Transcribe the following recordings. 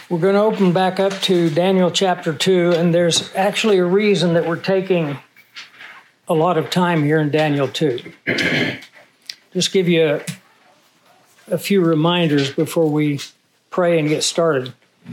We're going to open back up to Daniel chapter 2, and there's actually a reason that we're taking a lot of time here in Daniel 2. Just give you a few reminders before we pray and get started.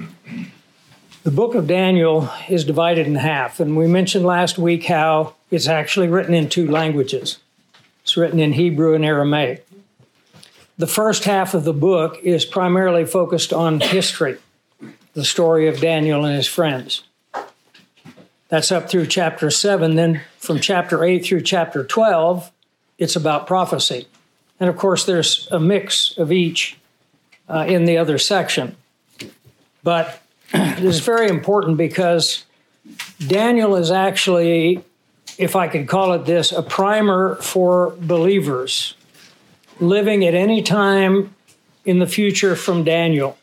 The book of Daniel is divided in half, and we mentioned last week how it's actually written in two languages. It's written in Hebrew and Aramaic. The first half of the book is primarily focused on history, the story of Daniel and his friends. That's up through chapter 7. Then from chapter 8 through chapter 12, it's about prophecy. And of course, there's a mix of each in the other section. But it is very important because Daniel is actually, if I could call it this, a primer for believers living at any time in the future from Daniel.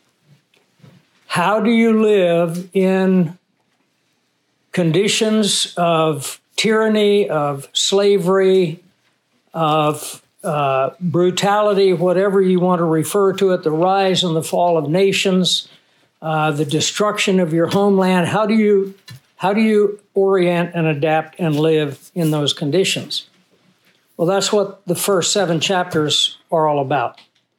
How do you live in conditions of tyranny, of slavery, of brutality, whatever you want to refer to it, the rise and the fall of nations, the destruction of your homeland? How do you orient and adapt and live in those conditions? Well, that's what the first 7 chapters are all about.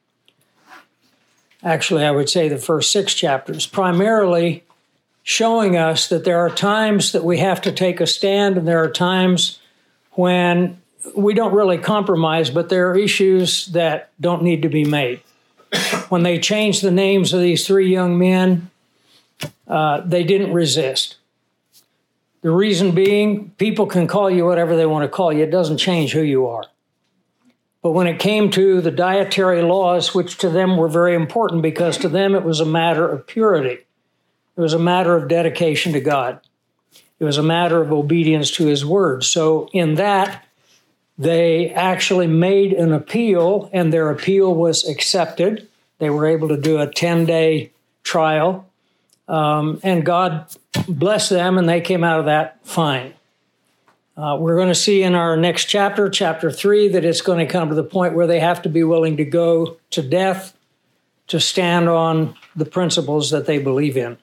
Actually, I would say the first 6 chapters, primarily showing us that there are times that we have to take a stand, and there are times when we don't really compromise, but there are issues that don't need to be made. When they changed the names of these 3 young men, they didn't resist. The reason being, people can call you whatever they want to call you. It doesn't change who you are. But when it came to the dietary laws, which to them were very important because to them it was a matter of purity. It was a matter of dedication to God. It was a matter of obedience to His word. So in that, they actually made an appeal, and their appeal was accepted. They were able to do a 10-day trial, and God blessed them, and they came out of that fine. We're going to see in our next chapter, chapter 3, that it's going to come to the point where they have to be willing to go to death to stand on the principles that they believe in.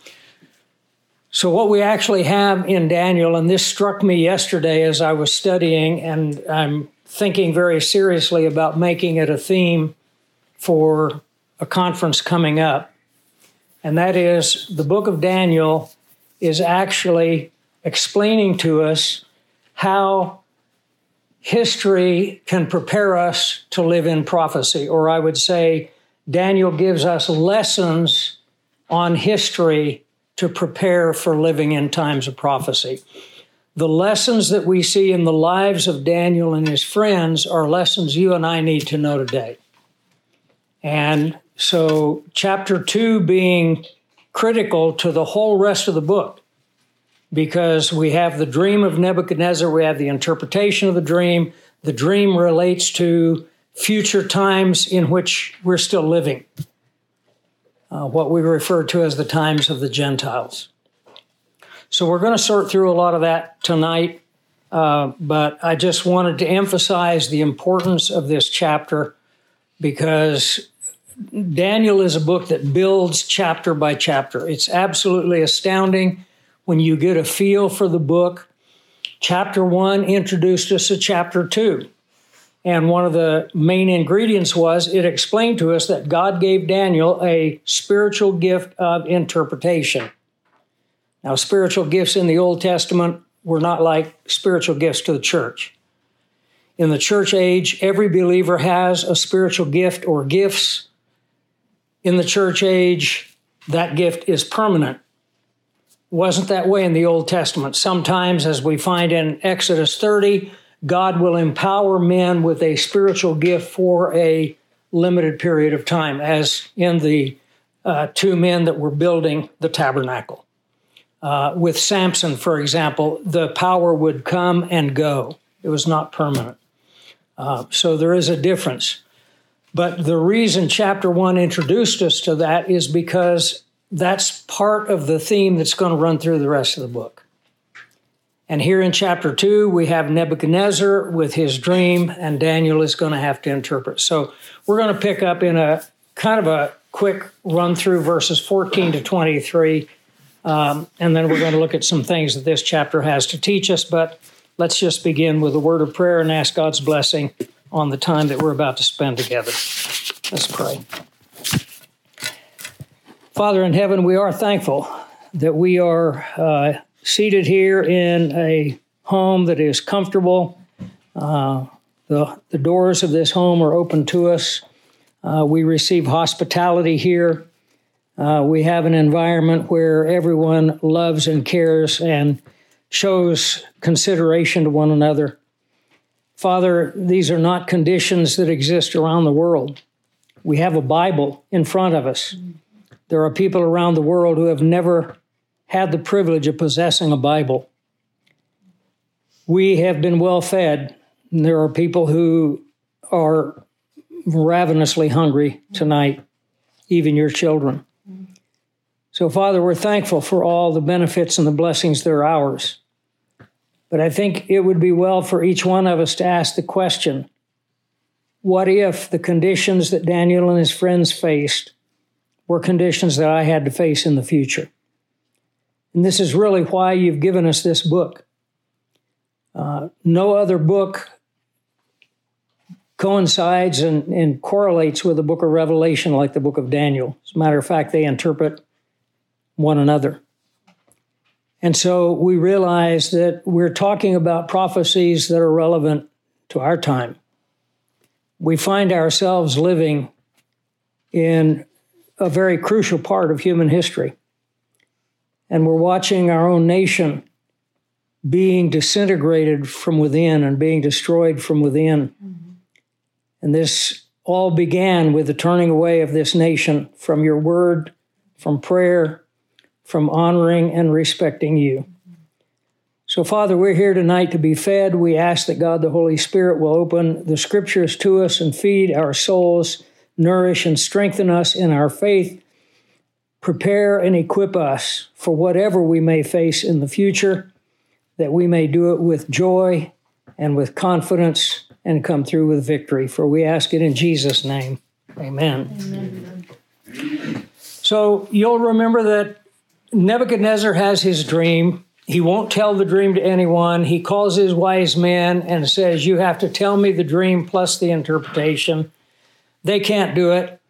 So what we actually have in Daniel, and this struck me yesterday as I was studying, and I'm thinking very seriously about making it a theme for a conference coming up, and that is the book of Daniel is actually explaining to us how history can prepare us to live in prophecy, or I would say Daniel gives us lessons on history to prepare for living in times of prophecy. The lessons that we see in the lives of Daniel and his friends are lessons you and I need to know today. And so chapter 2 being critical to the whole rest of the book, because we have the dream of Nebuchadnezzar, we have the interpretation of the dream. The dream relates to future times in which we're still living. What we refer to as the times of the Gentiles. So we're going to sort through a lot of that tonight, but I just wanted to emphasize the importance of this chapter because Daniel is a book that builds chapter by chapter. It's absolutely astounding when you get a feel for the book. Chapter 1 introduced us to chapter 2. And one of the main ingredients was it explained to us that God gave Daniel a spiritual gift of interpretation. Now, spiritual gifts in the Old Testament were not like spiritual gifts to the church. In the church age, every believer has a spiritual gift or gifts. In the church age, that gift is permanent. It wasn't that way in the Old Testament. Sometimes, as we find in Exodus 30, God will empower men with a spiritual gift for a limited period of time, as in the 2 men that were building the tabernacle. With Samson, for example, the power would come and go. It was not permanent. So there is a difference. But the reason chapter 1 introduced us to that is because that's part of the theme that's going to run through the rest of the book. And here in chapter 2, we have Nebuchadnezzar with his dream, and Daniel is going to have to interpret. So we're going to pick up in a kind of quick run through verses 14 to 23, and then we're going to look at some things that this chapter has to teach us. But let's just begin with a word of prayer and ask God's blessing on the time that we're about to spend together. Let's pray. Father in heaven, we are thankful that we are seated here in a home that is comfortable. The doors of this home are open to us. We receive hospitality here. We have an environment where everyone loves and cares and shows consideration to one another. Father, these are not conditions that exist around the world. We have a Bible in front of us. There are people around the world who have never had the privilege of possessing a Bible. We have been well fed, and there are people who are ravenously hungry tonight, even your children. So, Father, we're thankful for all the benefits and the blessings that are ours. But I think it would be well for each one of us to ask the question, what if the conditions that Daniel and his friends faced were conditions that I had to face in the future? And this is really why you've given us this book. No other book coincides and correlates with the book of Revelation like the book of Daniel. As a matter of fact, they interpret one another. And so we realize that we're talking about prophecies that are relevant to our time. We find ourselves living in a very crucial part of human history. And we're watching our own nation being disintegrated from within and being destroyed from within. Mm-hmm. And this all began with the turning away of this nation from your word, from prayer, from honoring and respecting you. So, Father, we're here tonight to be fed. We ask that God, the Holy Spirit, will open the scriptures to us and feed our souls, nourish and strengthen us in our faith, prepare and equip us for whatever we may face in the future, that we may do it with joy and with confidence and come through with victory. For we ask it in Jesus' name. Amen. Amen. So you'll remember that Nebuchadnezzar has his dream. He won't tell the dream to anyone. He calls his wise men and says, you have to tell me the dream plus the interpretation. They can't do it.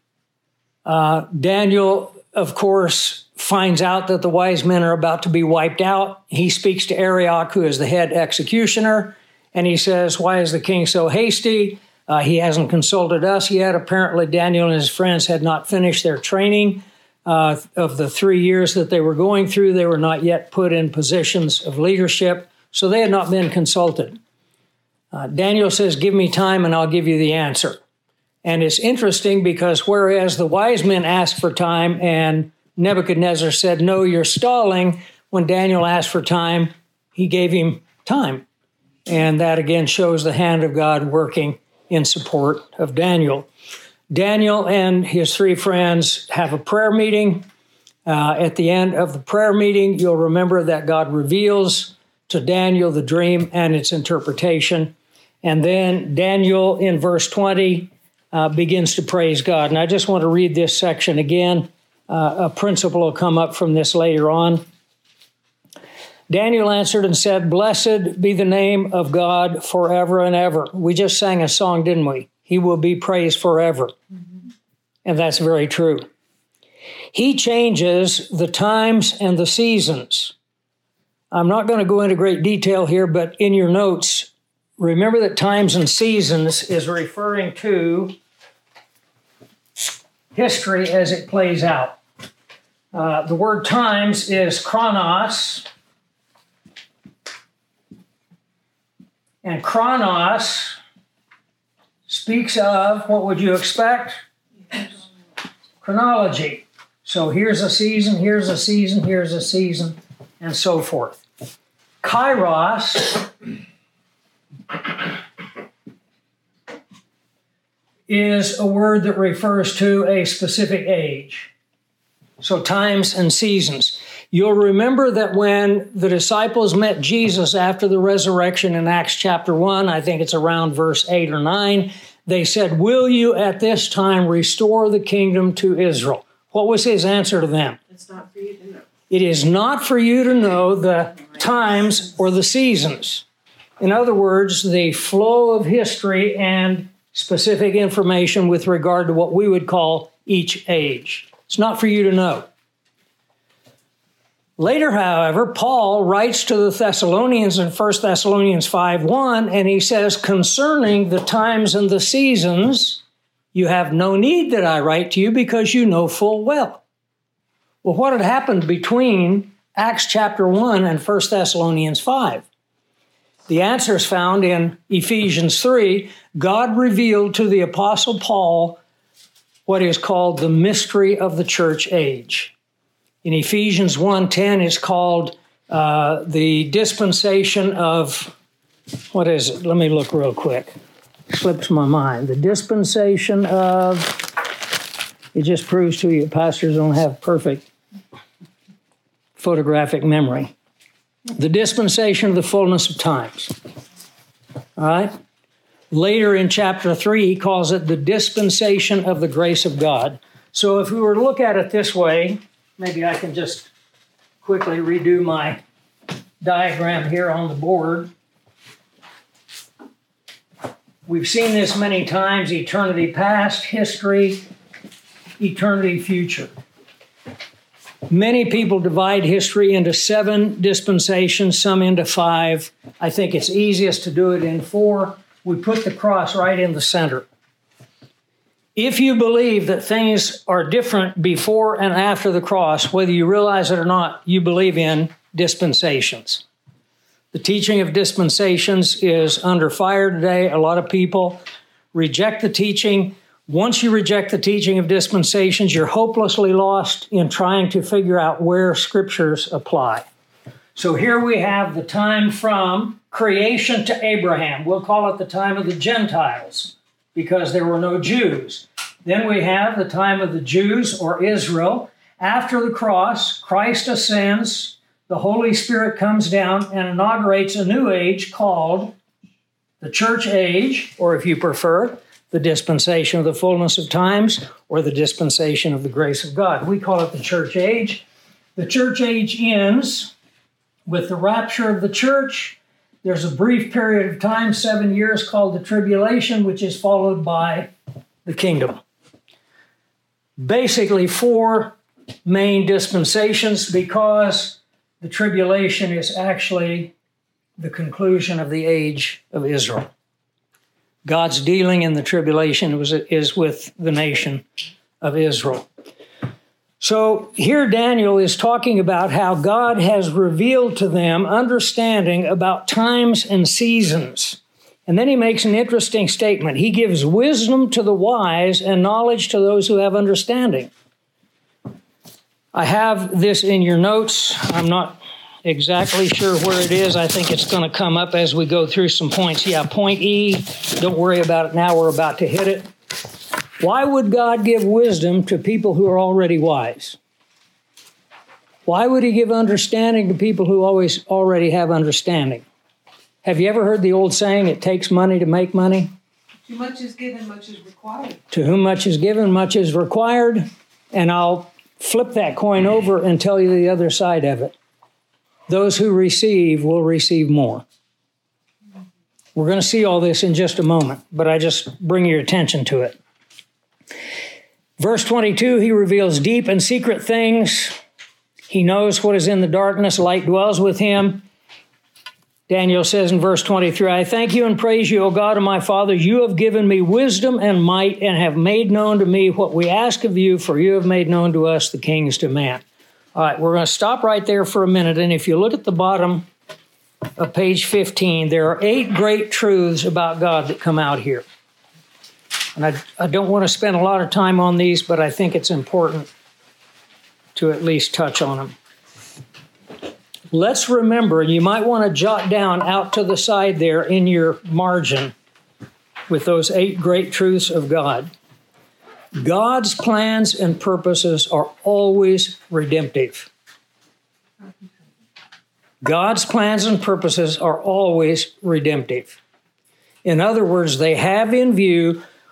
Daniel, of course, finds out that the wise men are about to be wiped out. He speaks to Arioch, who is the head executioner, and he says, why is the king so hasty? He hasn't consulted us yet. Apparently, Daniel and his friends had not finished their training. Of the 3 years that they were going through, they were not yet put in positions of leadership, so they had not been consulted. Daniel says, give me time and I'll give you the answer. And it's interesting because whereas the wise men asked for time and Nebuchadnezzar said, no, you're stalling, when Daniel asked for time, he gave him time. And that again shows the hand of God working in support of Daniel. Daniel and his three friends have a prayer meeting. At the end of the prayer meeting, you'll remember that God reveals to Daniel the dream and its interpretation. And then Daniel, in verse 20, begins to praise God. And I just want to read this section again. A principle will come up from this later on. Daniel answered and said, blessed be the name of God forever and ever. We just sang a song, didn't we? He will be praised forever. Mm-hmm. And that's very true. He changes the times and the seasons. I'm not going to go into great detail here, but in your notes, remember that times and seasons is referring to history as it plays out. The word times is chronos. And chronos speaks of, what would you expect? Chronology. So here's a season, here's a season, here's a season, and so forth. Kairos is a word that refers to a specific age. So times and seasons. You'll remember that when the disciples met Jesus after the resurrection in Acts chapter 1, I think it's around verse 8 or 9, They said, will you at this time restore the kingdom to Israel? What was his answer to them? It's not for you to know. It is not for you to know the times or the seasons. In other words, the flow of history and specific information with regard to what we would call each age. It's not for you to know. Later, however, Paul writes to the Thessalonians in 1 Thessalonians 5:1, and he says, concerning the times and the seasons, you have no need that I write to you because you know full well. Well, what had happened between Acts chapter 1 and 1 Thessalonians 5? The answer is found in Ephesians 3. God revealed to the Apostle Paul what is called the mystery of the church age. In Ephesians 1:10, it's called the dispensation of, what is it? Let me look real quick. Slips my mind. The dispensation of, it just proves to you pastors don't have perfect photographic memory. The dispensation of the fullness of times. All right? Later in chapter 3, he calls it the dispensation of the grace of God. So if we were to look at it this way, maybe I can just quickly redo my diagram here on the board. We've seen this many times, eternity past, history, eternity future. Many people divide history into 7 dispensations, some into 5. I think it's easiest to do it in 4. We put the cross right in the center. If you believe that things are different before and after the cross, whether you realize it or not, you believe in dispensations. The teaching of dispensations is under fire today. A lot of people reject the teaching. Once you reject the teaching of dispensations, you're hopelessly lost in trying to figure out where scriptures apply. So here we have the time from creation to Abraham. We'll call it the time of the Gentiles because there were no Jews. Then we have the time of the Jews or Israel. After the cross, Christ ascends, the Holy Spirit comes down and inaugurates a new age called the church age, or if you prefer, the dispensation of the fullness of times, or the dispensation of the grace of God. We call it the church age. The church age ends with the rapture of the church. There's a brief period of time, 7 years, called the tribulation, which is followed by the kingdom. Basically 4 main dispensations because the tribulation is actually the conclusion of the age of Israel. God's dealing in the tribulation is with the nation of Israel. So here Daniel is talking about how God has revealed to them understanding about times and seasons. And then he makes an interesting statement. He gives wisdom to the wise and knowledge to those who have understanding. I have this in your notes. I'm not exactly sure where it is. I think it's going to come up as we go through some points. Yeah, point E, don't worry about it now. We're about to hit it. Why would God give wisdom to people who are already wise? Why would he give understanding to people who already have understanding? Have you ever heard the old saying, it takes money to make money? Too much is given, much is required. To whom much is given, much is required. And I'll flip that coin over and tell you the other side of it. Those who receive will receive more. We're going to see all this in just a moment, but I just bring your attention to it. Verse 22, he reveals deep and secret things. He knows what is in the darkness. Light dwells with him. Daniel says in verse 23, I thank you and praise you, O God of my Father. You have given me wisdom and might and have made known to me what we ask of you, for you have made known to us the king's demand. All right, we're going to stop right there for a minute. And if you look at the bottom of page 15, there are 8 great truths about God that come out here. And I don't want to spend a lot of time on these, but I think it's important to at least touch on them. Let's remember, and you might want to jot down out to the side there in your margin with those 8 great truths of God. God's plans and purposes are always redemptive. God's plans and purposes are always redemptive. In other words, they have in view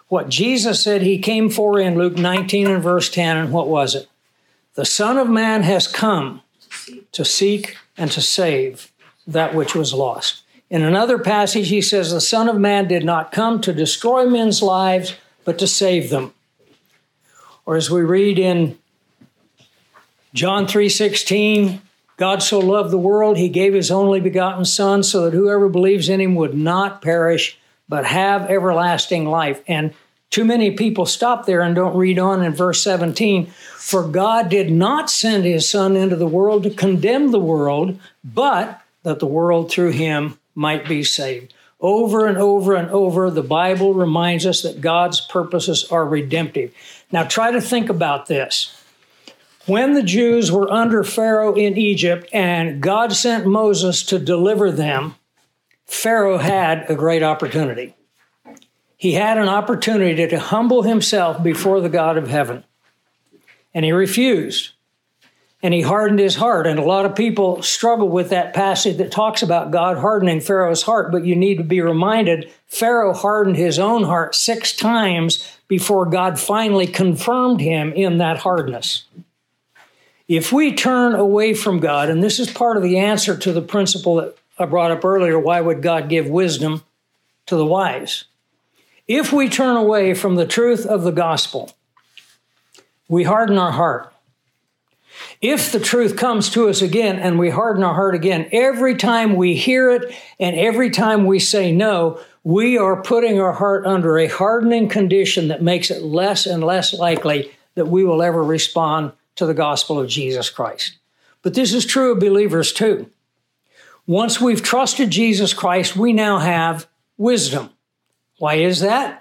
what Jesus said he came for in Luke 19 and verse 10, and what was it? The Son of Man has come to seek and to save that which was lost. In another passage, he says, the Son of Man did not come to destroy men's lives, but to save them. Or as we read in John 3:16, God so loved the world, he gave his only begotten Son, so that whoever believes in him would not perish, but have everlasting life. And too many people stop there and don't read on in verse 17. For God did not send his Son into the world to condemn the world, but that the world through him might be saved. Over and over and over, the Bible reminds us that God's purposes are redemptive. Now try to think about this. When the Jews were under Pharaoh in Egypt and God sent Moses to deliver them, Pharaoh had a great opportunity. He had an opportunity to humble himself before the God of heaven. And he refused. And he hardened his heart. And a lot of people struggle with that passage that talks about God hardening Pharaoh's heart. But you need to be reminded, Pharaoh hardened his own heart 6 times before God finally confirmed him in that hardness. If we turn away from God, and this is part of the answer to the principle that I brought up earlier, why would God give wisdom to the wise? If we turn away from the truth of the gospel, we harden our heart. If the truth comes to us again and we harden our heart again, every time we hear it and every time we say no, we are putting our heart under a hardening condition that makes it less and less likely that we will ever respond to the gospel of Jesus Christ. But this is true of believers too. Once we've trusted Jesus Christ, we now have wisdom. Why is that?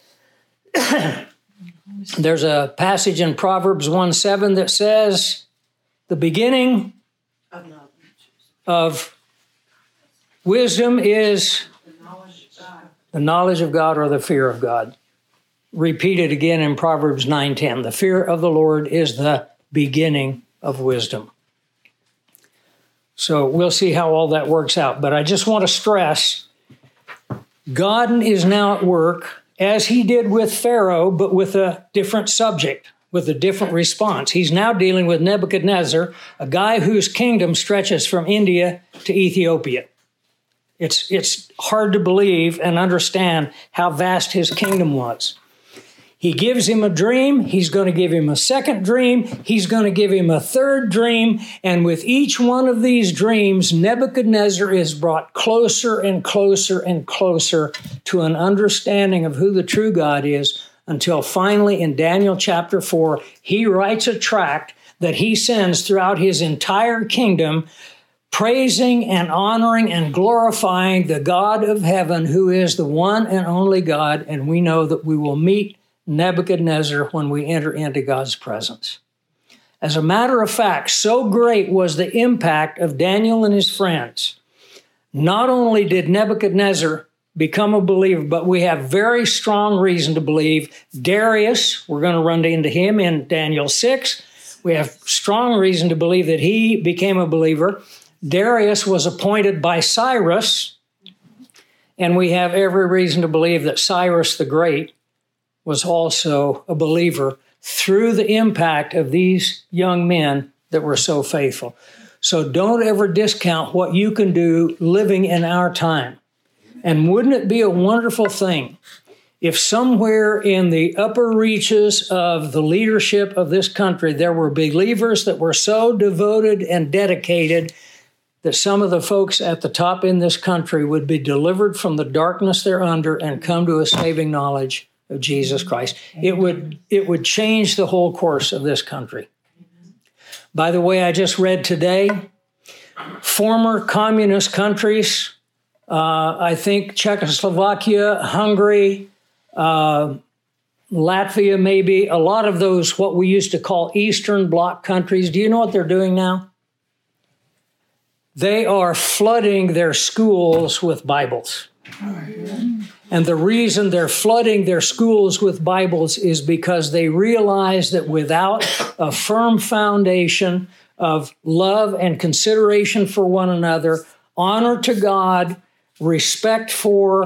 There's a passage in Proverbs 1:7 that says, the beginning of wisdom is the knowledge of God or the fear of God. Repeated again in Proverbs 9:10. The fear of the Lord is the beginning of wisdom. So we'll see how all that works out. But I just want to stress, God is now at work, as he did with Pharaoh, but with a different subject, with a different response. He's now dealing with Nebuchadnezzar, a guy whose kingdom stretches from India to Ethiopia. It's hard to believe and understand how vast his kingdom was. He gives him a dream. He's going to give him a second dream. He's going to give him a third dream. And with each one of these dreams, Nebuchadnezzar is brought closer and closer and closer to an understanding of who the true God is, until finally in Daniel chapter 4, he writes a tract that he sends throughout his entire kingdom, praising and honoring and glorifying the God of heaven, who is the one and only God. And we know that we will meet Nebuchadnezzar when we enter into God's presence. As a matter of fact, so great was the impact of Daniel and his friends. Not only did Nebuchadnezzar become a believer, but we have very strong reason to believe Darius, we're going to run into him in Daniel 6. We have strong reason to believe that he became a believer. Darius was appointed by Cyrus, and we have every reason to believe that Cyrus the Great was also a believer through the impact of these young men that were so faithful. So don't ever discount what you can do living in our time. And wouldn't it be a wonderful thing if somewhere in the upper reaches of the leadership of this country, there were believers that were so devoted and dedicated that some of the folks at the top in this country would be delivered from the darkness they're under and come to a saving knowledge of Jesus Christ. It would change the whole course of this country. By the way, I just read today, former communist countries, I think Czechoslovakia, Hungary, Latvia maybe, a lot of those what we used to call Eastern Bloc countries. Do you know what they're doing now? They are flooding their schools with Bibles. And the reason they're flooding their schools with Bibles is because they realize that without a firm foundation of love and consideration for one another, honor to God, respect for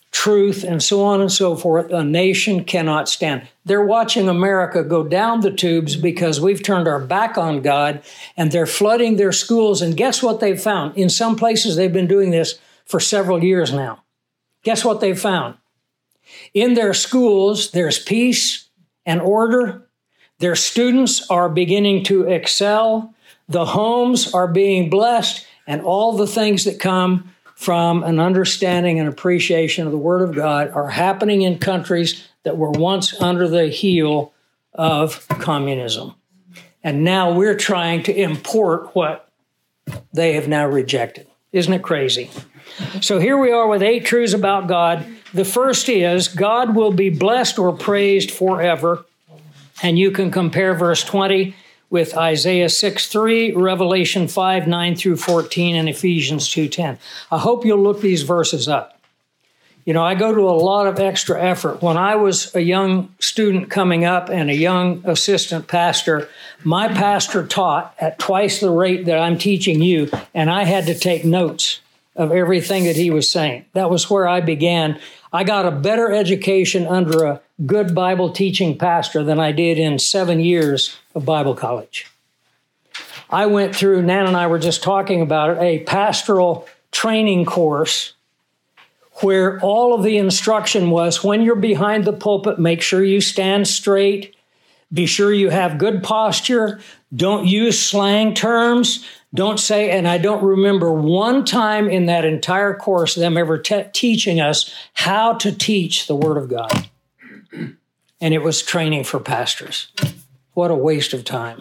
truth, and so on and so forth, a nation cannot stand. They're watching America go down the tubes because we've turned our back on God, and they're flooding their schools. And guess what they've found? In some places, they've been doing this for several years now. Guess what they've found? In their schools, there's peace and order. Their students are beginning to excel. The homes are being blessed, and all the things that come from an understanding and appreciation of the Word of God are happening in countries that were once under the heel of communism. And now we're trying to import what they have now rejected. Isn't it crazy? So here we are with 8 truths about God. The first is God will be blessed or praised forever. And you can compare verse 20 with Isaiah 6:3, Revelation 5:9 through 14, and Ephesians 2:10. I hope you'll look these verses up. You know, I go to a lot of extra effort. When I was a young student coming up and a young assistant pastor, my pastor taught at twice the rate that I'm teaching you, and I had to take notes of everything that he was saying. That was where I began. I got a better education under a good Bible teaching pastor than I did in 7 years of Bible college. I went through, Nan and I were just talking about it, a pastoral training course where all of the instruction was when you're behind the pulpit, make sure you stand straight, be sure you have good posture, don't use slang terms, don't say, and I don't remember one time in that entire course them ever teaching us how to teach the Word of God. And it was training for pastors. What a waste of time.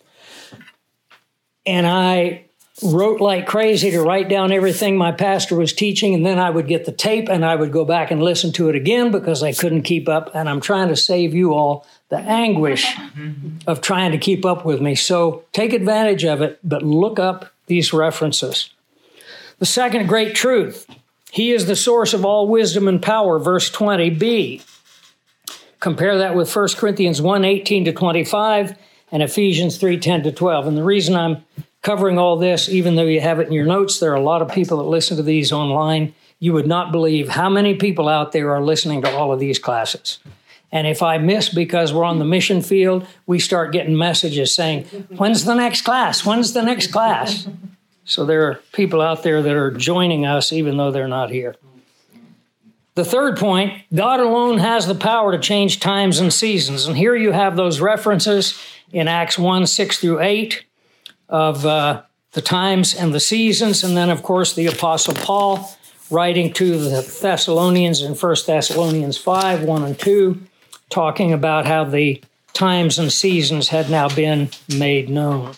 And I wrote like crazy to write down everything my pastor was teaching, and then I would get the tape and I would go back and listen to it again because I couldn't keep up. And I'm trying to save you all the anguish of trying to keep up with me. So take advantage of it, but look up these references. The second great truth, He is the source of all wisdom and power, verse 20b. Compare that with 1 Corinthians 1:18 to 25 and Ephesians 3:10 to 12. And the reason I'm covering all this, even though you have it in your notes, there are a lot of people that listen to these online. You would not believe how many people out there are listening to all of these classes. And if I miss because we're on the mission field, we start getting messages saying, when's the next class? When's the next class? So there are people out there that are joining us even though they're not here. The third point, God alone has the power to change times and seasons. And here you have those references in Acts 1:6 through 8 of the times and the seasons. And then, of course, the Apostle Paul writing to the Thessalonians in 1 Thessalonians 5:1 and 2, talking about how the times and seasons had now been made known.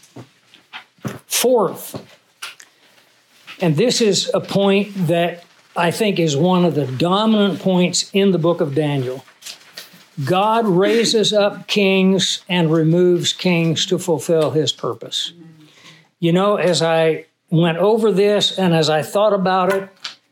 Fourth, and this is a point that I think is one of the dominant points in the book of Daniel. God raises up kings and removes kings to fulfill His purpose. You know, as I went over this and as I thought about it,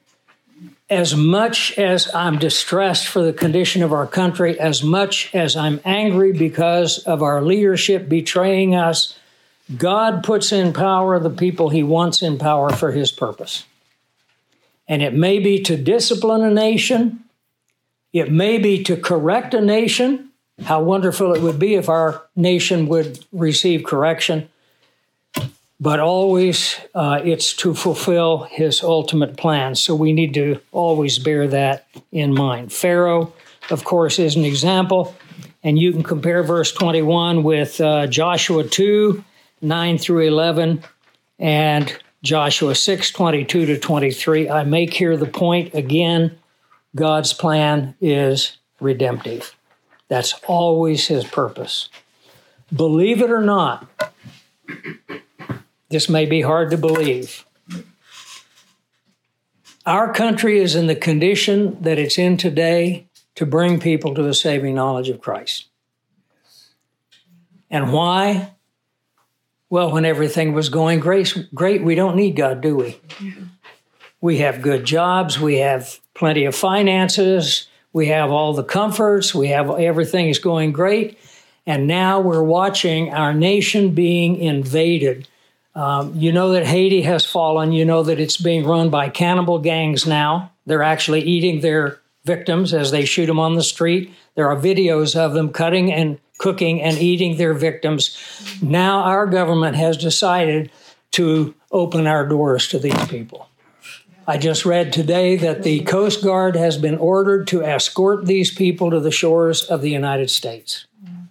as much as I'm distressed for the condition of our country, as much as I'm angry because of our leadership betraying us, God puts in power the people He wants in power for His purpose. And it may be to discipline a nation. It may be to correct a nation. How wonderful it would be if our nation would receive correction. But always it's to fulfill His ultimate plan. So we need to always bear that in mind. Pharaoh, of course, is an example. And you can compare verse 21 with Joshua 2:9 through 11, and Joshua 6:22 to 23. I make here the point again, God's plan is redemptive. That's always His purpose. Believe it or not, this may be hard to believe. Our country is in the condition that it's in today to bring people to a saving knowledge of Christ. And why? Well, when everything was going great, we don't need God, do we? We have good jobs, we have plenty of finances, we have all the comforts, we have everything is going great, and now we're watching our nation being invaded. You know that Haiti has fallen, you know that it's being run by cannibal gangs now. They're actually eating their victims as they shoot them on the street. There are videos of them cutting and cooking and eating their victims. Now our government has decided to open our doors to these people. I just read today that the Coast Guard has been ordered to escort these people to the shores of the United States.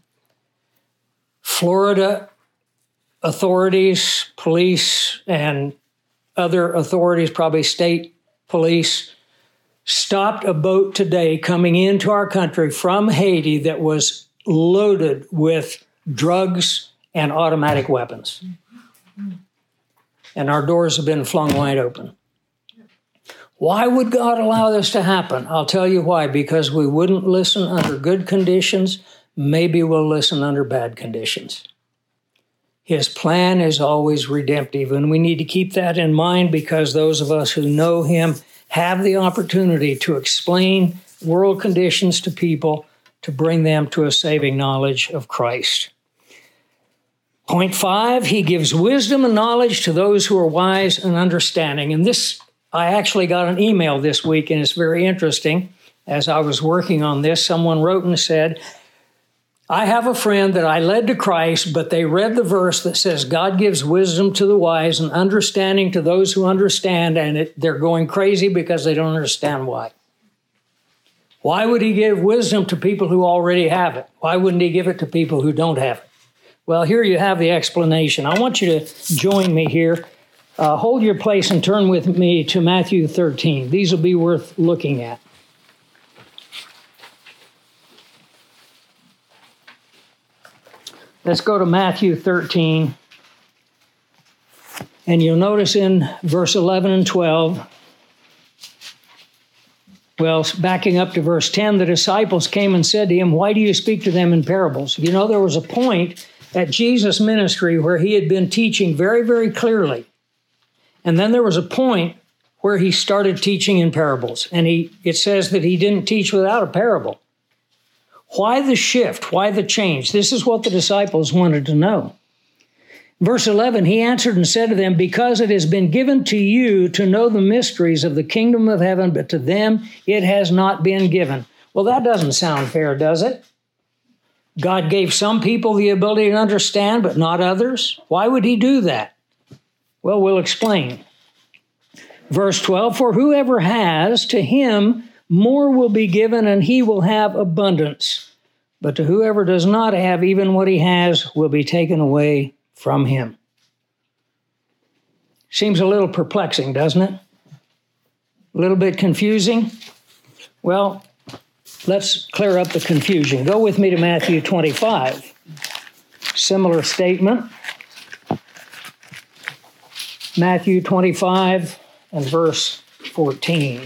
Florida authorities, police, and other authorities, probably state police, stopped a boat today coming into our country from Haiti that was loaded with drugs and automatic weapons. And our doors have been flung wide open. Why would God allow this to happen? I'll tell you why. Because we wouldn't listen under good conditions. Maybe we'll listen under bad conditions. His plan is always redemptive, and we need to keep that in mind because those of us who know him have the opportunity to explain world conditions to people to bring them to a saving knowledge of Christ. Point 5, he gives wisdom and knowledge to those who are wise and understanding. And this, I actually got an email this week, and it's very interesting. As I was working on this, someone wrote and said, I have a friend that I led to Christ, but they read the verse that says God gives wisdom to the wise and understanding to those who understand, and they're going crazy because they don't understand why. Why would he give wisdom to people who already have it? Why wouldn't he give it to people who don't have it? Well, here you have the explanation. I want you to join me here. Hold your place and turn with me to Matthew 13. These will be worth looking at. Let's go to Matthew 13. And you'll notice in verse 11 and 12, well, backing up to verse 10, the disciples came and said to him, why do you speak to them in parables? You know, there was a point at Jesus' ministry where he had been teaching very, very clearly. And then there was a point where he started teaching in parables. And it says that he didn't teach without a parable. Why the shift? Why the change? This is what the disciples wanted to know. Verse 11, he answered and said to them, because it has been given to you to know the mysteries of the kingdom of heaven, but to them it has not been given. Well, that doesn't sound fair, does it? God gave some people the ability to understand, but not others. Why would he do that? Well, we'll explain. Verse 12, for whoever has, to him more will be given, and he will have abundance. But to whoever does not have, even what he has will be taken away from him. Seems a little perplexing, doesn't it? A little bit confusing? Well, let's clear up the confusion. Go with me to Matthew 25. Similar statement. Matthew 25 and verse 14.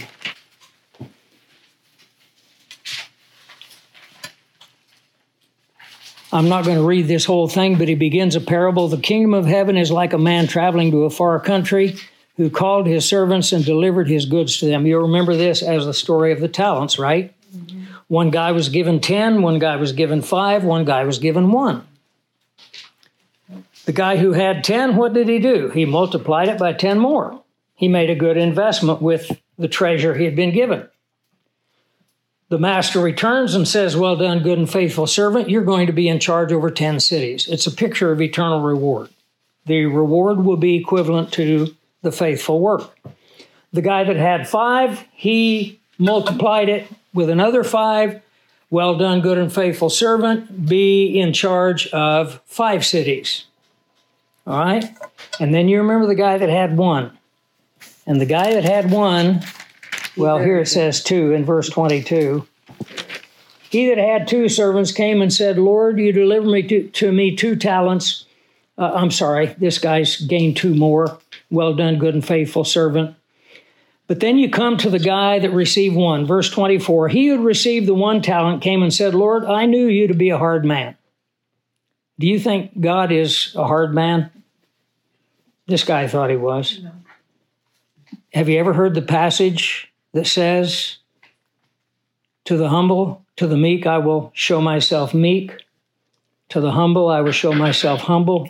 I'm not going to read this whole thing, but he begins a parable. The kingdom of heaven is like a man traveling to a far country who called his servants and delivered his goods to them. You'll remember this as the story of the talents, right? Mm-hmm. One guy was given 10, one guy was given 5, one guy was given 1. The guy who had 10, what did he do? He multiplied it by 10 more. He made a good investment with the treasure he had been given. The master returns and says, well done, good and faithful servant. You're going to be in charge over 10 cities. It's a picture of eternal reward. The reward will be equivalent to the faithful work. The guy that had 5, he multiplied it with another 5. Well done, good and faithful servant. Be in charge of 5 cities. All right? And then you remember the guy that had 1. And the guy that had 1, well, here it says 2 in verse 22. He that had 2 servants came and said, Lord, you deliver me to me 2 talents. This guy's gained 2 more. Well done, good and faithful servant. But then you come to the guy that received 1. Verse 24, he who received the 1 talent came and said, Lord, I knew you to be a hard man. Do you think God is a hard man? This guy thought he was. No. Have you ever heard the passage that says, to the humble, to the meek, I will show myself meek. To the humble, I will show myself humble.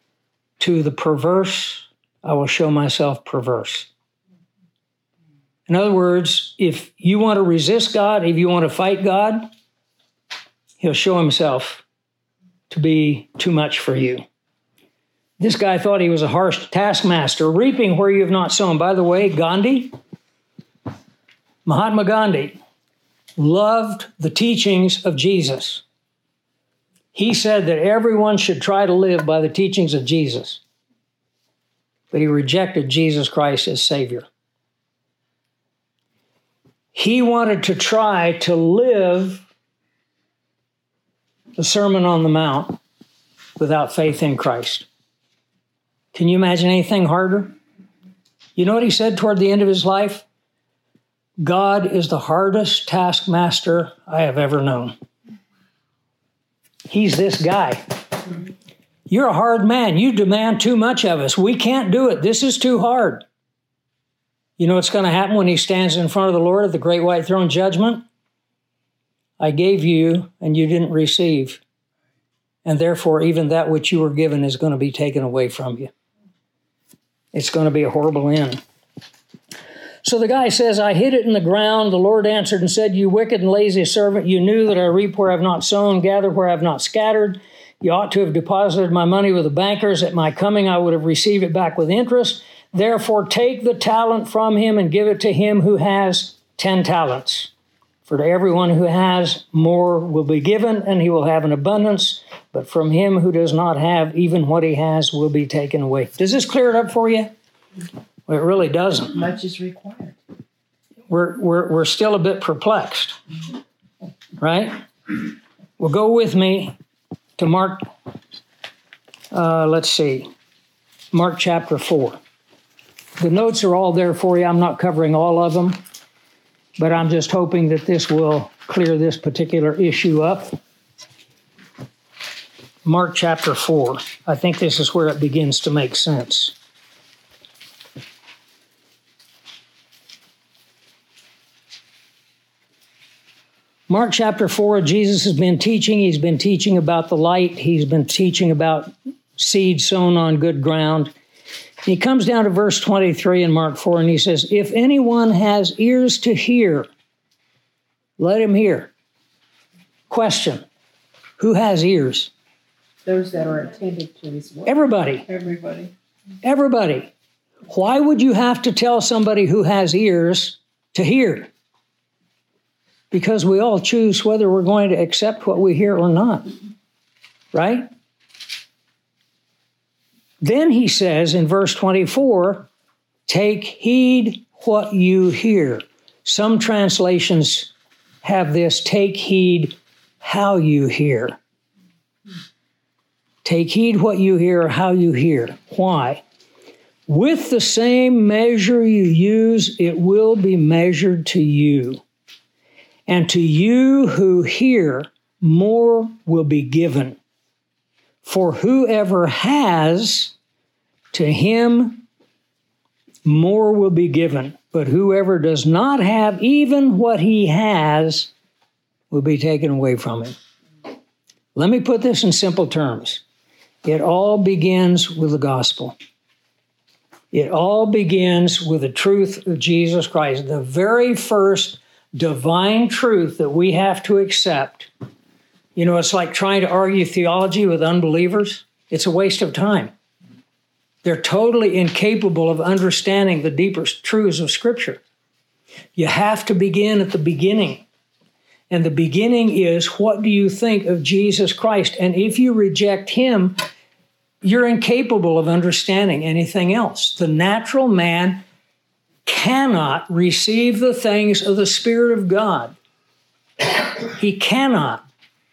To the perverse, I will show myself perverse. In other words, if you want to resist God, if you want to fight God, he'll show himself to be too much for you. This guy thought he was a harsh taskmaster, reaping where you have not sown. By the way, Mahatma Gandhi, loved the teachings of Jesus. He said that everyone should try to live by the teachings of Jesus, but he rejected Jesus Christ as Savior. He wanted to try to live the Sermon on the Mount without faith in Christ. Can you imagine anything harder? You know what he said toward the end of his life? God is the hardest taskmaster I have ever known. He's this guy. You're a hard man. You demand too much of us. We can't do it. This is too hard. You know what's going to happen when he stands in front of the Lord at the great white throne judgment? I gave you and you didn't receive. And therefore, even that which you were given is going to be taken away from you. It's going to be a horrible end. So the guy says, I hid it in the ground. The Lord answered and said, you wicked and lazy servant, you knew that I reap where I have not sown, gather where I have not scattered. You ought to have deposited my money with the bankers. At my coming, I would have received it back with interest. Therefore, take the talent from him and give it to him who has 10 talents. For to everyone who has, more will be given, and he will have an abundance. But from him who does not have, even what he has will be taken away. Does this clear it up for you? Well, it really doesn't. Much is required. We're still a bit perplexed, right? Well, go with me to Mark. Mark chapter 4. The notes are all there for you. I'm not covering all of them, but I'm just hoping that this will clear this particular issue up. Mark chapter 4. I think this is where it begins to make sense. Mark chapter 4, Jesus has been teaching. He's been teaching about the light. He's been teaching about seed sown on good ground. He comes down to verse 23 in Mark 4, and he says, if anyone has ears to hear, let him hear. Question, who has ears? Those that are attentive to his word. Everybody. Everybody. Why would you have to tell somebody who has ears to hear? Because we all choose whether we're going to accept what we hear or not, right? Then he says in verse 24, take heed what you hear. Some translations have this, take heed how you hear. Take heed what you hear, how you hear. Why? With the same measure you use, it will be measured to you. And to you who hear, more will be given. For whoever has, to him more will be given. But whoever does not have, even what he has, will be taken away from him. Let me put this in simple terms. It all begins with the gospel. It all begins with the truth of Jesus Christ. The very first divine truth that we have to accept. You know, it's like trying to argue theology with unbelievers. It's a waste of time. They're totally incapable of understanding the deeper truths of Scripture. You have to begin at the beginning. And the beginning is, what do you think of Jesus Christ? And if you reject him, you're incapable of understanding anything else. The natural man cannot receive the things of the Spirit of God. He cannot.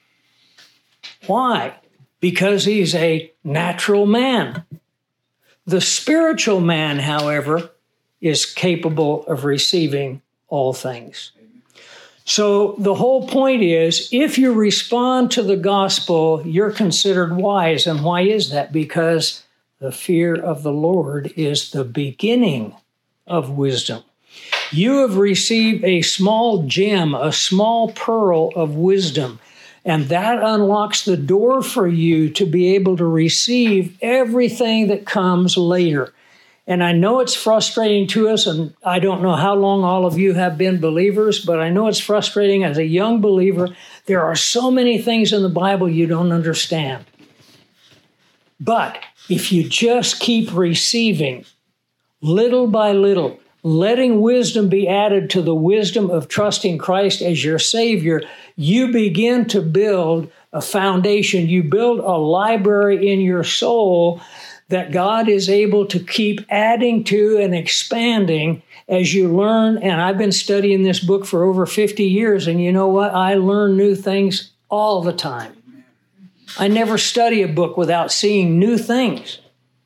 Why? Because he's a natural man. The spiritual man, however, is capable of receiving all things. So the whole point is, if you respond to the gospel, you're considered wise. And why is that? Because the fear of the Lord is the beginning of wisdom. You have received a small gem, a small pearl of wisdom, and that unlocks the door for you to be able to receive everything that comes later. And I know it's frustrating to us, and I don't know how long all of you have been believers, but I know it's frustrating as a young believer. There are so many things in the Bible you don't understand. But if you just keep receiving little by little, letting wisdom be added to the wisdom of trusting Christ as your Savior, you begin to build a foundation. You build a library in your soul that God is able to keep adding to and expanding as you learn. And I've been studying this book for over 50 years, and you know what? I learn new things all the time. I never study a book without seeing new things.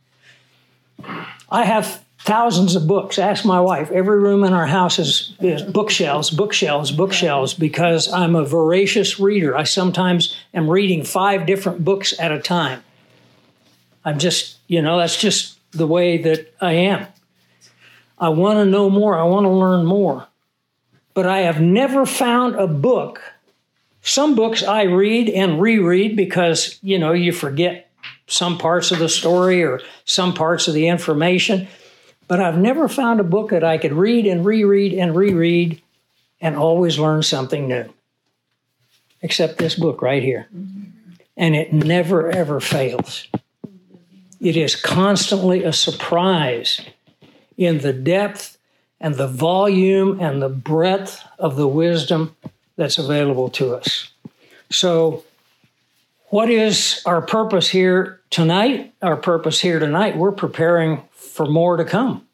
I have thousands of books. Ask my wife. Every room in our house is bookshelves, bookshelves, bookshelves, because I'm a voracious reader. I sometimes am reading 5 different books at a time. I'm just, that's just the way that I am. I want to know more. I want to learn more. But I have never found a book. Some books I read and reread because, you forget some parts of the story or some parts of the information. But I've never found a book that I could read and reread and reread and always learn something new. Except this book right here. And it never, ever fails. It is constantly a surprise in the depth and the volume and the breadth of the wisdom that's available to us. So, what is our purpose here tonight? Our purpose here tonight, we're preparing for more to come.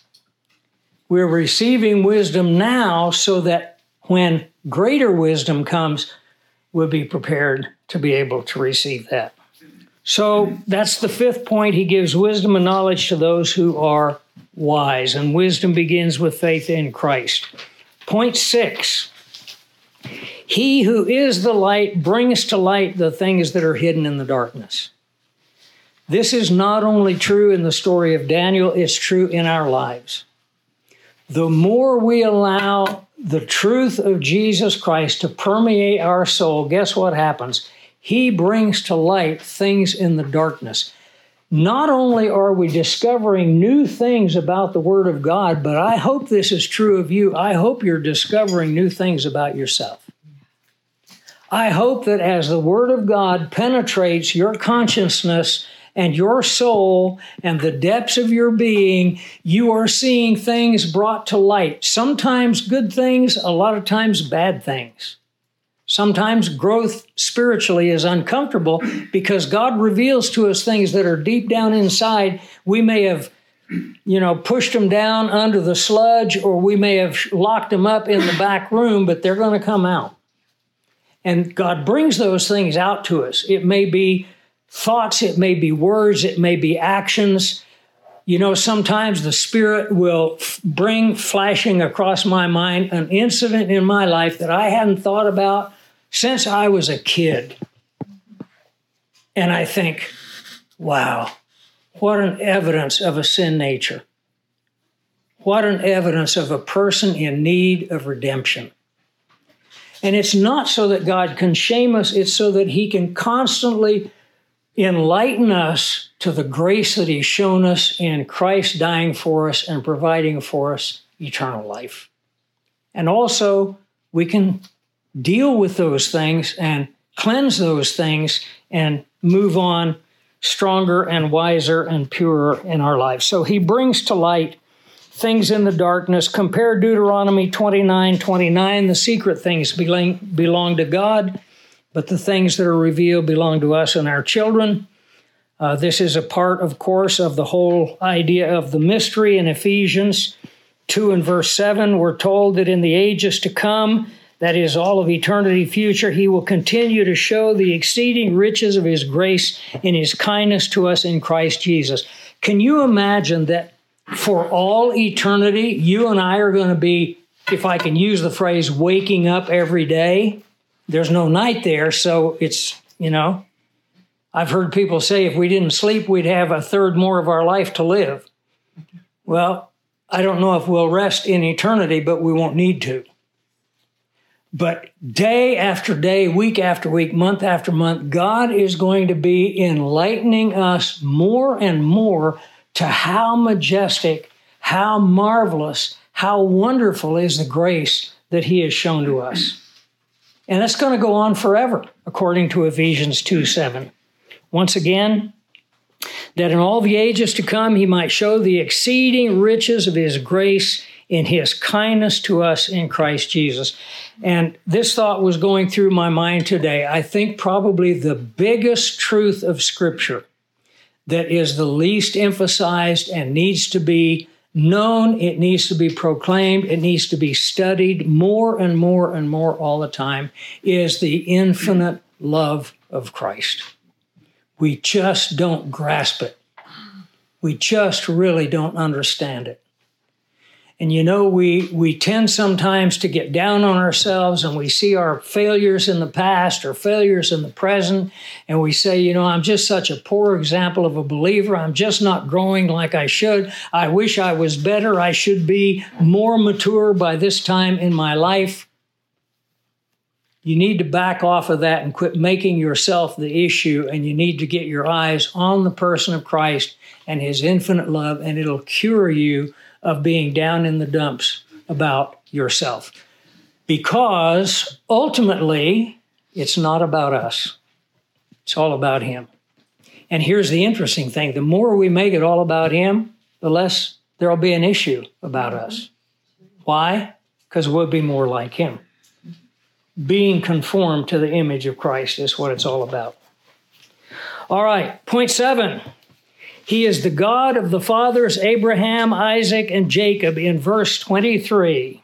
We're receiving wisdom now so that when greater wisdom comes, we'll be prepared to be able to receive that. So that's the 5th point. He gives wisdom and knowledge to those who are wise, and wisdom begins with faith in Christ. Point 6, he who is the light brings to light the things that are hidden in the darkness. This is not only true in the story of Daniel, it's true in our lives. The more we allow the truth of Jesus Christ to permeate our soul, guess what happens? He brings to light things in the darkness. Not only are we discovering new things about the Word of God, but I hope this is true of you. I hope you're discovering new things about yourself. I hope that as the Word of God penetrates your consciousness and your soul and the depths of your being, you are seeing things brought to light. Sometimes good things, a lot of times bad things. Sometimes growth spiritually is uncomfortable because God reveals to us things that are deep down inside. We may have, pushed them down under the sludge, or we may have locked them up in the back room, but they're going to come out. And God brings those things out to us. It may be thoughts, it may be words, it may be actions. Sometimes the Spirit will bring flashing across my mind an incident in my life that I hadn't thought about since I was a kid. And I think, wow, what an evidence of a sin nature. What an evidence of a person in need of redemption. And it's not so that God can shame us, it's so that He can constantly enlighten us to the grace that He's shown us in Christ dying for us and providing for us eternal life. And also, we can deal with those things and cleanse those things and move on stronger and wiser and purer in our lives. So He brings to light things in the darkness. Compare Deuteronomy 29:29. The secret things belong to God, but the things that are revealed belong to us and our children. This is a part, of course, of the whole idea of the mystery. In Ephesians 2 and verse 7, we're told that in the ages to come, that is, all of eternity future, He will continue to show the exceeding riches of His grace in His kindness to us in Christ Jesus. Can you imagine that for all eternity, you and I are going to be, if I can use the phrase, waking up every day? There's no night there, so it's, I've heard people say if we didn't sleep, we'd have a third more of our life to live. Well, I don't know if we'll rest in eternity, but we won't need to. But day after day, week after week, month after month, God is going to be enlightening us more and more to how majestic, how marvelous, how wonderful is the grace that he has shown to us. And that's going to go on forever, according to Ephesians 2:7. Once again, that in all the ages to come he might show the exceeding riches of his grace in his kindness to us in Christ Jesus. And this thought was going through my mind today. I think probably the biggest truth of Scripture that is the least emphasized and needs to be known, it needs to be proclaimed, it needs to be studied more and more and more all the time, is the infinite love of Christ. We just don't grasp it. We just really don't understand it. And you know, we tend sometimes to get down on ourselves, and we see our failures in the past or failures in the present, and we say, you know, I'm just such a poor example of a believer. I'm just not growing like I should. I wish I was better. I should be more mature by this time in my life. You need to back off of that and quit making yourself the issue, and you need to get your eyes on the person of Christ and his infinite love, and it'll cure you of being down in the dumps about yourself. Because ultimately, it's not about us. It's all about him. And here's the interesting thing. The more we make it all about him, the less there'll be an issue about us. Why? Because we'll be more like him. Being conformed to the image of Christ is what it's all about. All right, point 7. He is the God of the fathers Abraham, Isaac, and Jacob in verse 23.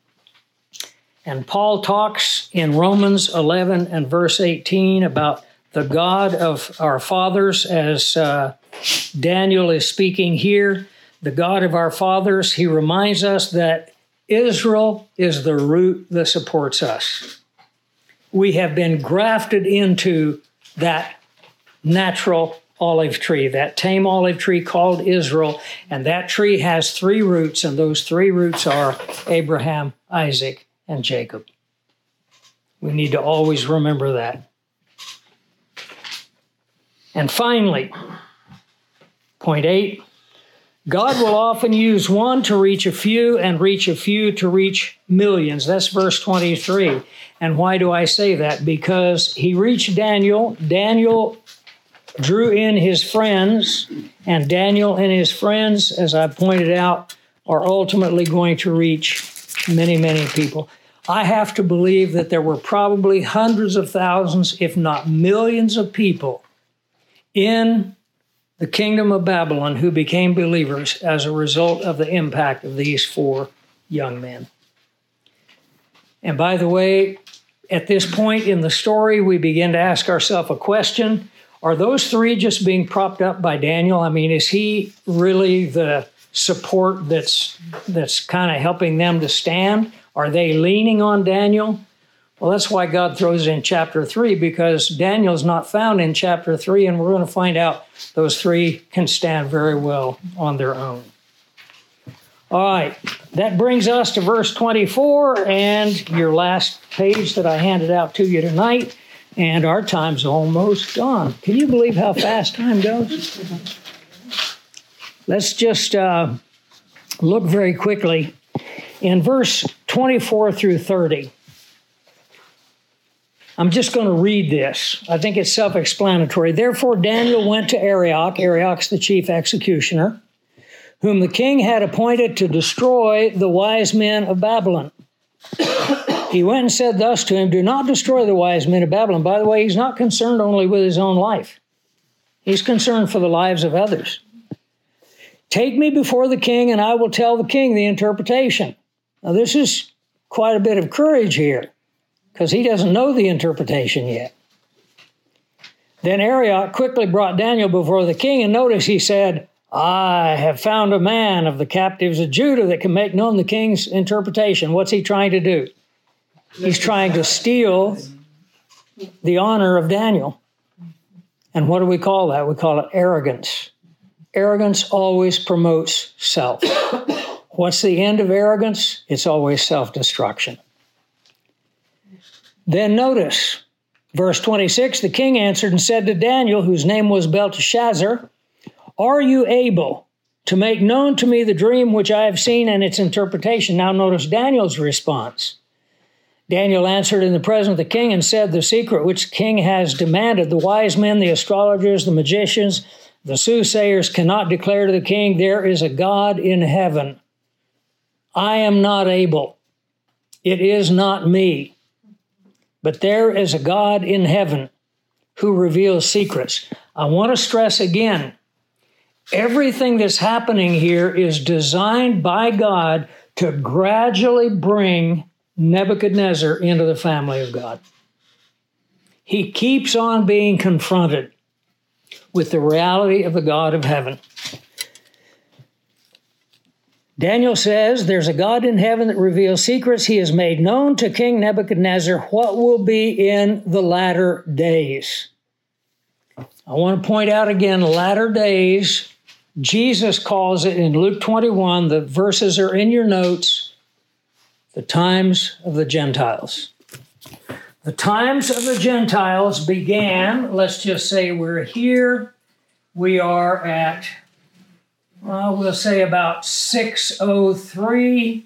And Paul talks in Romans 11 and verse 18 about the God of our fathers, as Daniel is speaking here. The God of our fathers, he reminds us that Israel is the root that supports us. We have been grafted into that natural olive tree, that tame olive tree called Israel, and that tree has 3 roots, and those 3 roots are Abraham, Isaac, and Jacob. We need to always remember that. And finally, point 8, God will often use one to reach a few and reach a few to reach millions. That's verse 23. And why do I say that? Because he reached Daniel. Daniel drew in his friends, and Daniel and his friends, as I pointed out, are ultimately going to reach many, many people. I have to believe that there were probably hundreds of thousands, if not millions of people in the kingdom of Babylon who became believers as a result of the impact of these 4 young men. And by the way, at this point in the story, we begin to ask ourselves a question. Are those 3 just being propped up by Daniel? I mean, is he really the support that's kind of helping them to stand? Are they leaning on Daniel? Well, that's why God throws in chapter 3, because Daniel's not found in chapter 3, and we're going to find out those 3 can stand very well on their own. All right, that brings us to verse 24 and your last page that I handed out to you tonight. And our time's almost gone. Can you believe how fast time goes? Let's just look very quickly. In verse 24 through 30, I'm just going to read this. I think it's self-explanatory. Therefore, Daniel went to Arioch. Arioch's the chief executioner, whom the king had appointed to destroy the wise men of Babylon. He went and said thus to him, do not destroy the wise men of Babylon. By the way, he's not concerned only with his own life. He's concerned for the lives of others. Take me before the king, and I will tell the king the interpretation. Now, this is quite a bit of courage here, because he doesn't know the interpretation yet. Then Arioch quickly brought Daniel before the king, and notice he said, I have found a man of the captives of Judah that can make known the king's interpretation. What's he trying to do? He's trying to steal the honor of Daniel. And what do we call that? We call it arrogance. Arrogance always promotes self. What's the end of arrogance? It's always self-destruction. Then notice, verse 26, the king answered and said to Daniel, whose name was Belteshazzar, are you able to make known to me the dream which I have seen and its interpretation. Now notice Daniel's response. Daniel answered in the presence of the king and said, the secret which the king has demanded, the wise men, the astrologers, the magicians, the soothsayers cannot declare to the king, there is a God in heaven. I am not able. It is not me. But there is a God in heaven who reveals secrets. I want to stress again, everything that's happening here is designed by God to gradually bring Nebuchadnezzar into the family of God. He keeps on being confronted with the reality of the God of heaven. Daniel says, there's a God in heaven that reveals secrets. He has made known to King Nebuchadnezzar what will be in the latter days. I want to point out again, latter days, Jesus calls it in Luke 21, the verses are in your notes, the times of the Gentiles. The times of the Gentiles began, let's just say we're here, we are at, we'll say about 603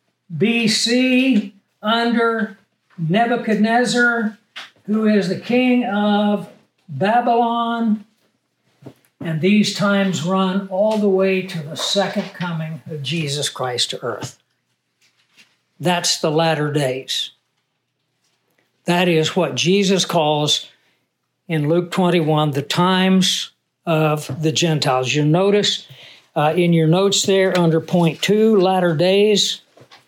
BC under Nebuchadnezzar, who is the king of Babylon. And these times run all the way to the second coming of Jesus Christ to earth. That's the latter days. That is what Jesus calls in Luke 21 the times of the Gentiles. You'll notice in your notes there under point 2, latter days,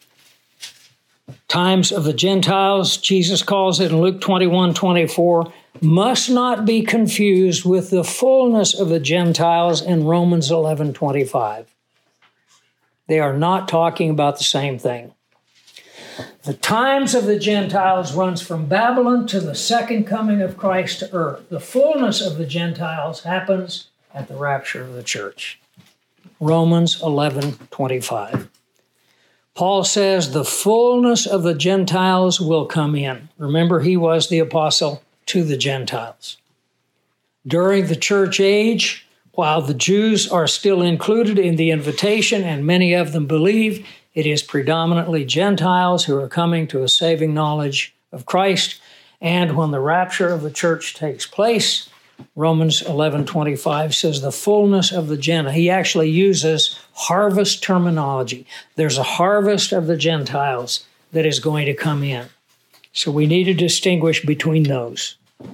times of the Gentiles, Jesus calls it in Luke 21:24, must not be confused with the fullness of the Gentiles in Romans 11:25. They are not talking about the same thing. The times of the Gentiles runs from Babylon to the second coming of Christ to earth. The fullness of the Gentiles happens at the rapture of the church. Romans 11:25. Paul says the fullness of the Gentiles will come in. Remember, he was the apostle to the Gentiles. During the church age, while the Jews are still included in the invitation and many of them believe, it is predominantly Gentiles who are coming to a saving knowledge of Christ. And when the rapture of the church takes place, Romans 11:25 says the fullness of the Gentiles. He actually uses harvest terminology. There's a harvest of the Gentiles that is going to come in. So we need to distinguish between those.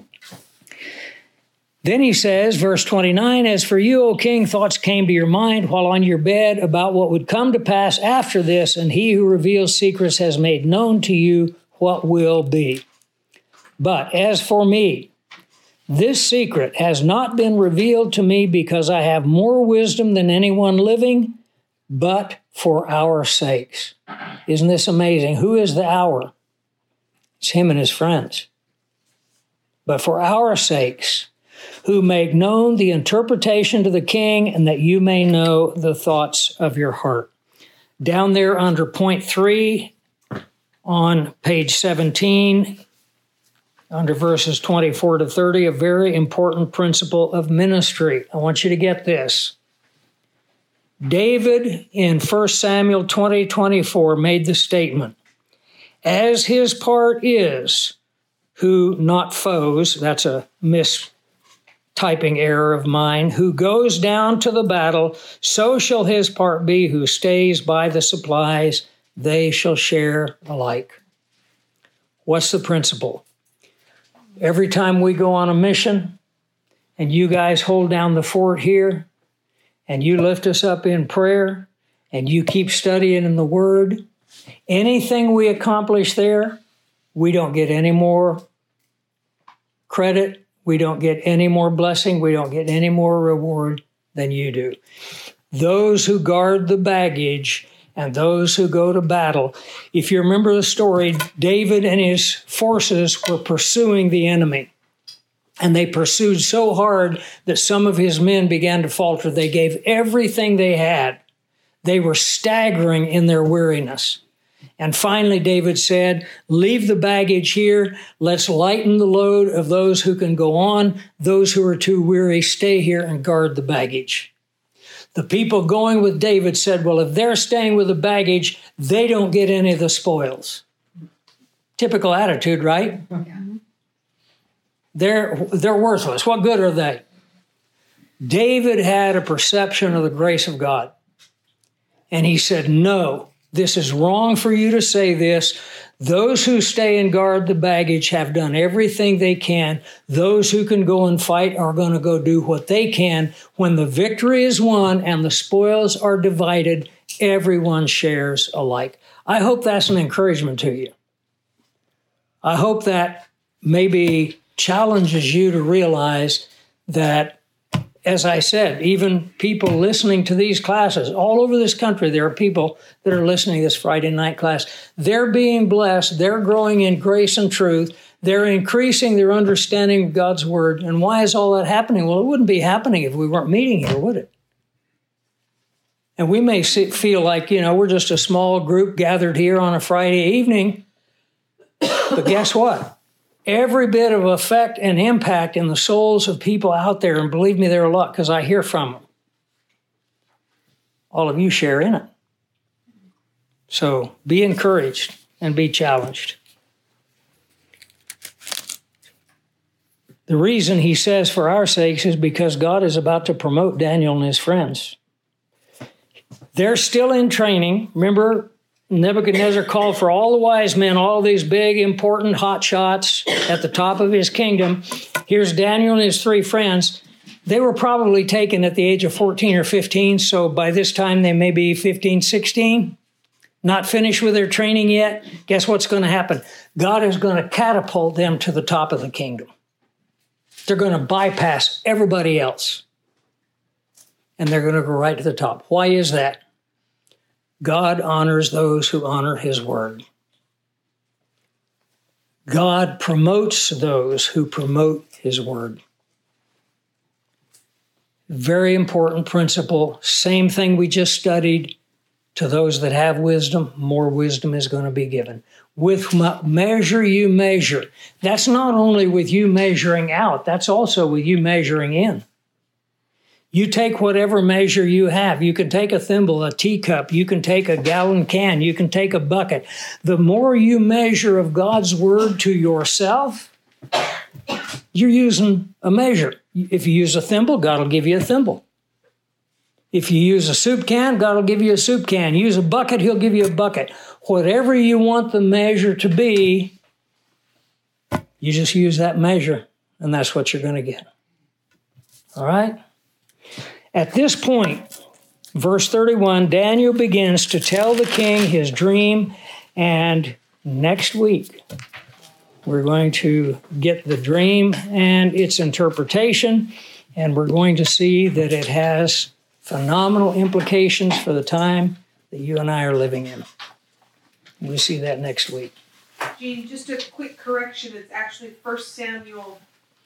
Then he says, verse 29, as for you, O king, thoughts came to your mind while on your bed about what would come to pass after this, and he who reveals secrets has made known to you what will be. But as for me, this secret has not been revealed to me because I have more wisdom than anyone living, but for our sakes. Isn't this amazing? Who is the our? It's him and his friends. But for our sakes, who make known the interpretation to the king, and that you may know the thoughts of your heart. Down there under point 3 on page 17, under verses 24 to 30, a very important principle of ministry. I want you to get this. David in 1 Samuel 20:24 made the statement, as his part is, who not foes, that's a mistyping error of mine, who goes down to the battle, so shall his part be who stays by the supplies, they shall share alike. What's the principle? Every time we go on a mission and you guys hold down the fort here and you lift us up in prayer and you keep studying in the Word, anything we accomplish there, we don't get any more credit, we don't get any more blessing, we don't get any more reward than you do. Those who guard the baggage and those who go to battle. If you remember the story, David and his forces were pursuing the enemy. And they pursued so hard that some of his men began to falter. They gave everything they had. They were staggering in their weariness. And finally, David said, leave the baggage here. Let's lighten the load of those who can go on. Those who are too weary, stay here and guard the baggage. The people going with David said, well, if they're staying with the baggage, they don't get any of the spoils. Typical attitude, right? They're worthless. What good are they? David had a perception of the grace of God. And he said, no, this is wrong for you to say this. Those who stay and guard the baggage have done everything they can. Those who can go and fight are going to go do what they can. When the victory is won and the spoils are divided, everyone shares alike. I hope that's an encouragement to you. I hope that maybe challenges you to realize that, as I said, even people listening to these classes all over this country, there are people that are listening to this Friday night class. They're being blessed. They're growing in grace and truth. They're increasing their understanding of God's word. And why is all that happening? Well, it wouldn't be happening if we weren't meeting here, would it? And we may feel like, we're just a small group gathered here on a Friday evening. But guess what? Every bit of effect and impact in the souls of people out there, and believe me, there are a lot because I hear from them. All of you share in it. So be encouraged and be challenged. The reason he says for our sakes is because God is about to promote Daniel and his friends. They're still in training. Remember, Nebuchadnezzar called for all the wise men, all these big, important hot shots at the top of his kingdom. Here's Daniel and his three friends. They were probably taken at the age of 14 or 15, so by this time they may be 15, 16, not finished with their training yet. Guess what's going to happen? God is going to catapult them to the top of the kingdom. They're going to bypass everybody else, and they're going to go right to the top. Why is that? God honors those who honor his word. God promotes those who promote his word. Very important principle. Same thing we just studied. To those that have wisdom, more wisdom is going to be given. With measure you measure. That's not only with you measuring out, that's also with you measuring in. You take whatever measure you have. You can take a thimble, a teacup. You can take a gallon can. You can take a bucket. The more you measure of God's word to yourself, you're using a measure. If you use a thimble, God will give you a thimble. If you use a soup can, God will give you a soup can. Use a bucket, he'll give you a bucket. Whatever you want the measure to be, you just use that measure, and that's what you're going to get. All right? At this point, verse 31, Daniel begins to tell the king his dream, and next week we're going to get the dream and its interpretation, and we're going to see that it has phenomenal implications for the time that you and I are living in. We'll see that next week. Gene, just a quick correction. It's actually 1 Samuel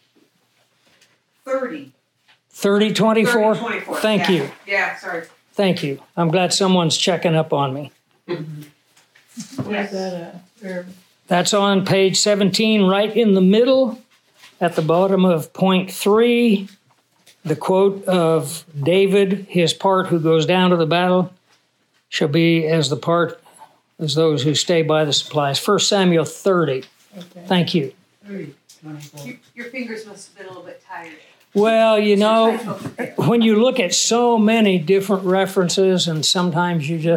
30. 30:24? 30:24. Thank you. Yeah, sorry. Thank you. I'm glad someone's checking up on me. Where's that at? That's on page 17, right in the middle, at the bottom of point 3. The quote of David, his part who goes down to the battle shall be as those who stay by the supplies. 1 Samuel 30. Okay. Thank you. 30:24. Your fingers must have been a little bit tired. Well, when you look at so many different references, and sometimes you're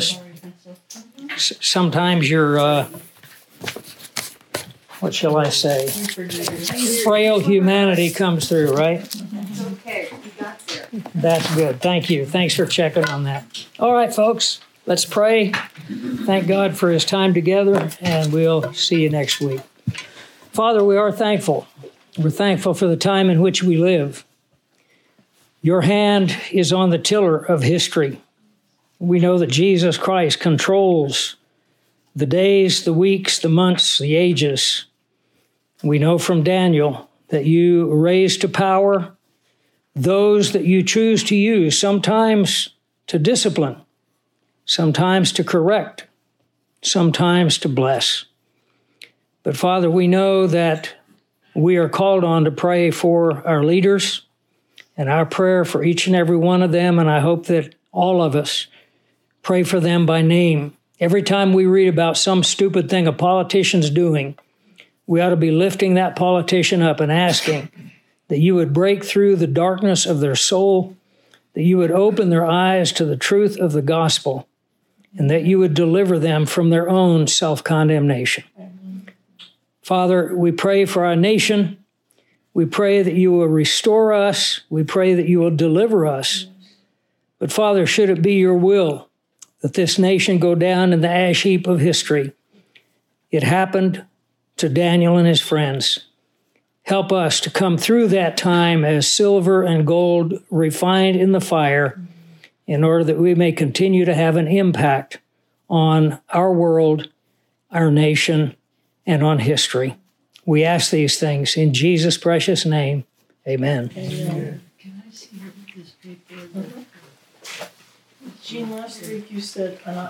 what shall I say? Frail humanity comes through, right? It's okay. We got there. That's good. Thank you. Thanks for checking on that. All right, folks, let's pray. Thank God for his time together, and we'll see you next week. Father, we are thankful. We're thankful for the time in which we live. Your hand is on the tiller of history. We know that Jesus Christ controls the days, the weeks, the months, the ages. We know from Daniel that you raise to power those that you choose to use, sometimes to discipline, sometimes to correct, sometimes to bless. But Father, we know that we are called on to pray for our leaders, and our prayer for each and every one of them, and I hope that all of us. Pray for them by name. Every time we read about some stupid thing a politician's doing, we ought to be lifting that politician up and asking that you would break through the darkness of their soul, that you would open their eyes to the truth of the gospel, and that you would deliver them from their own self-condemnation. Father, we pray for our nation. We pray that you will restore us. We pray that you will deliver us. But Father, should it be your will that this nation go down in the ash heap of history, it happened to Daniel and his friends. Help us to come through that time as silver and gold refined in the fire, in order that we may continue to have an impact on our world, our nation, and on history. We ask these things in Jesus' precious name. Amen. Amen. Can I see this paper? Jean, last week you said,